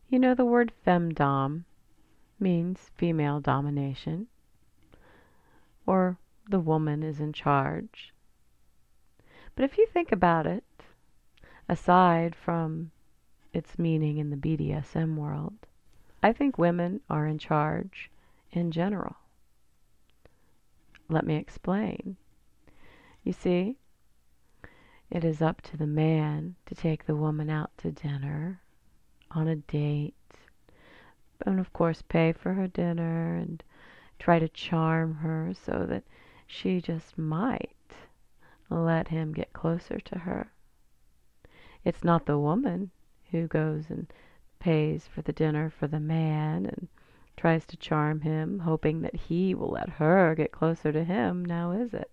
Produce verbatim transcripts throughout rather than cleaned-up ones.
You know, the word femdom means female domination, or the woman is in charge. But if you think about it, aside from its meaning in the B D S M world, I think women are in charge in general. Let me explain. You see, it is up to the man to take the woman out to dinner, on a date, and of course pay for her dinner and try to charm her so that she just might let him get closer to her. It's not the woman who goes and pays for the dinner for the man and tries to charm him, hoping that he will let her get closer to him, now is it?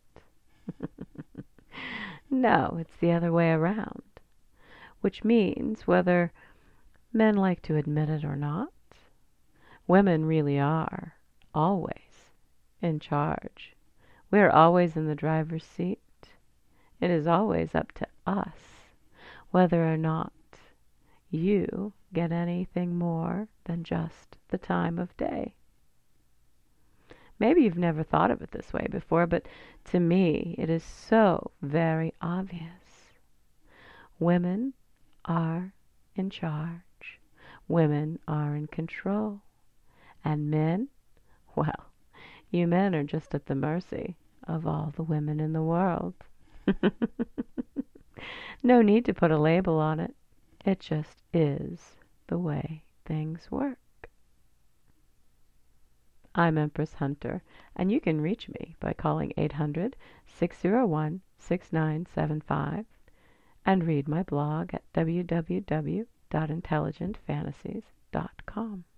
No, it's the other way around. Which means, whether men like to admit it or not, women really are always in charge. We're always in the driver's seat. It is always up to us whether or not you get anything more than just the time of day. Maybe you've never thought of it this way before, but to me it is so very obvious. Women are in charge. Women are in control. And men, well, you men are just at the mercy of all the women in the world. No need to put a label on it. It just is the way things work. I'm Empress Hunter, and you can reach me by calling eight hundred, six oh one, six nine seven five and read my blog at w w w dot intelligent fantasies dot com.